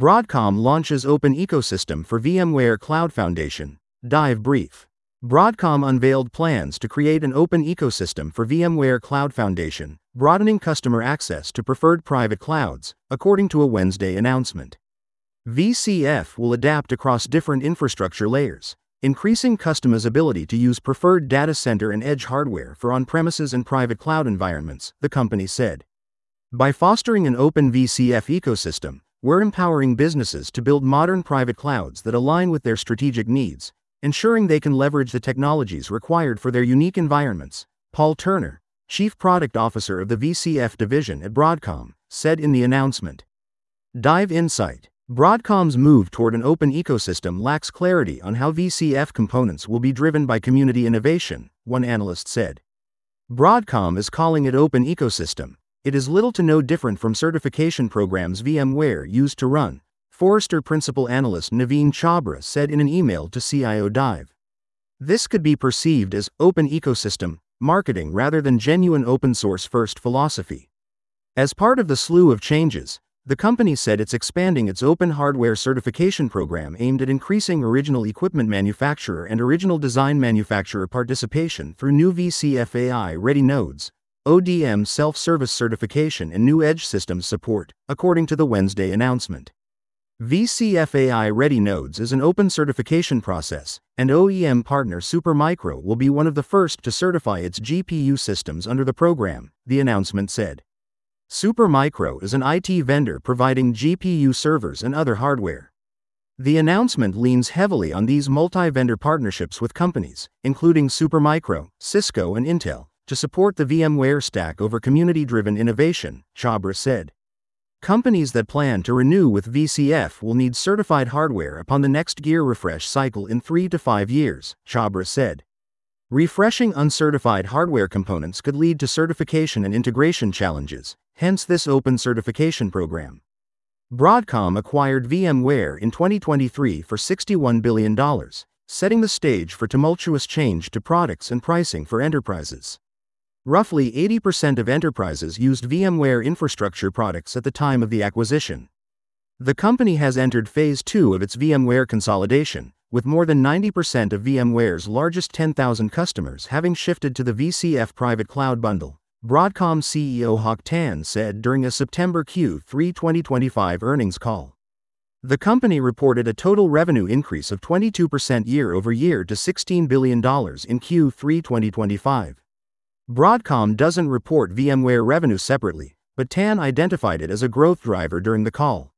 Broadcom launches open ecosystem for VMware Cloud Foundation. Dive brief. Broadcom unveiled plans to create an open ecosystem for VMware Cloud Foundation, broadening customer access to preferred private clouds, according to a Wednesday announcement. VCF will adapt across different infrastructure layers, increasing customers' ability to use preferred data center and edge hardware for on-premises and private cloud environments, the company said. By fostering an open VCF ecosystem, we're empowering businesses to build modern private clouds that align with their strategic needs, ensuring they can leverage the technologies required for their unique environments, Paul Turner, Chief Product Officer of the VCF division at Broadcom, said in the announcement. Dive insight. Broadcom's move toward an open ecosystem lacks clarity on how VCF components will be driven by community innovation, one analyst said. Broadcom is calling it open ecosystem. It is little to no different from certification programs VMware used to run, Forrester principal analyst Naveen Chhabra said in an email to CIO Dive. This could be perceived as open ecosystem marketing rather than genuine open source first philosophy. As part of the slew of changes, the company said it's expanding its open hardware certification program aimed at increasing original equipment manufacturer and original design manufacturer participation through new VCF AI-ready nodes, ODM self-service certification and new edge systems support, according to the Wednesday announcement. VCF AI-ready nodes is an open certification process, and OEM partner Supermicro will be one of the first to certify its GPU systems under the program, the announcement said. Supermicro is an IT vendor providing GPU servers and other hardware. The announcement leans heavily on these multi-vendor partnerships with companies, including Supermicro, Cisco and Intel, to support the VMware stack over community-driven innovation, Chhabra said. Companies that plan to renew with VCF will need certified hardware upon the next gear refresh cycle in 3 to 5 years, Chhabra said. Refreshing uncertified hardware components could lead to certification and integration challenges, hence this open certification program. Broadcom acquired VMware in 2023 for $61 billion, setting the stage for tumultuous change to products and pricing for enterprises. Roughly 80% of enterprises used VMware infrastructure products at the time of the acquisition. The company has entered phase 2 of its VMware consolidation, with more than 90% of VMware's largest 10,000 customers having shifted to the VCF private cloud bundle, Broadcom CEO Hock Tan said during a September Q3 2025 earnings call. The company reported a total revenue increase of 22% year-over-year to $16 billion in Q3 2025. Broadcom doesn't report VMware revenue separately, but Tan identified it as a growth driver during the call.